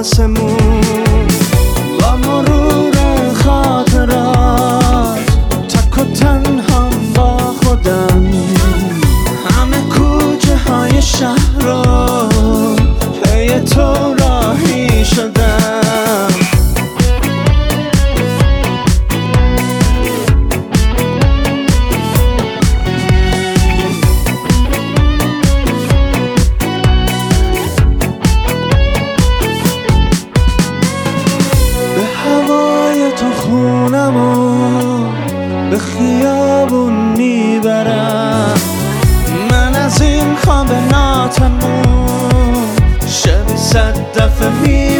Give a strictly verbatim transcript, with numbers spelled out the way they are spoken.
آسمون. با مرور خاطرات تک و تنهام با خودم، همه کوچه های شهر رو پی تو راهی شدم. خونمو به خیابون میبرم، من از این خواب ناتموم شب صد دفعه می